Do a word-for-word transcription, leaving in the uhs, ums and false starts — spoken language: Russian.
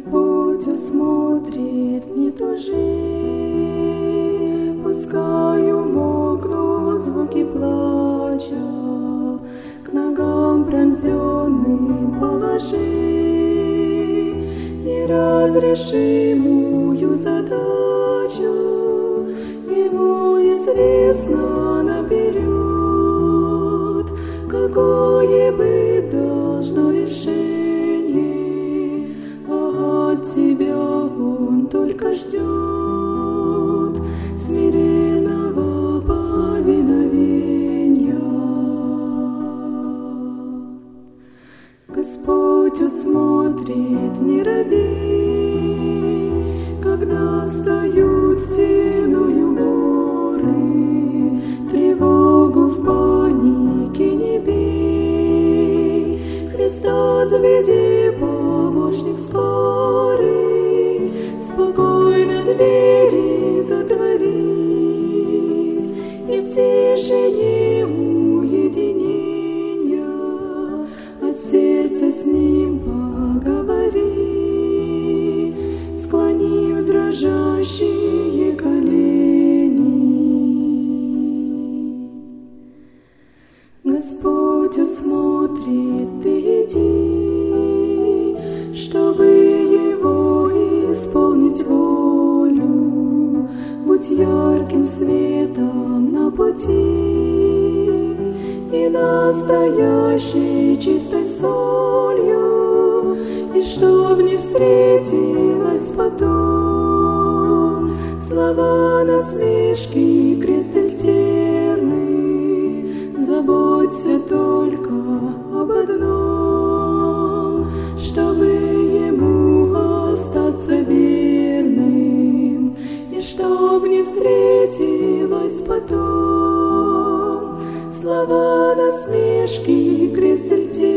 Господь усмотрит, не тужи, пускай умолкнут звуки плача, к ногам пронзенным положи неразрешимую задачу, ему известно наперед, какое быть должно решение, а от тебя он только ждет смиренного повиновения. Господь усмотрит, не робей, когда встают стеною горы, тревогу в панике не бей, Христа заведи, помощник скорый, спокойно двери затвори, и в тишине уединения от сердца с ним поговори, склонив дрожащие колени. Господь усмотрит, ты иди, чтобы Его исполнить волю, будь ярким светом на пути и настоящей чистой солью, и чтоб не встретилась потом слова насмешки, крест альтерный. Заботься только об одном, чтобы Ему остаться верным, и чтоб не встретилась потом слова насмешки, крест альтерный.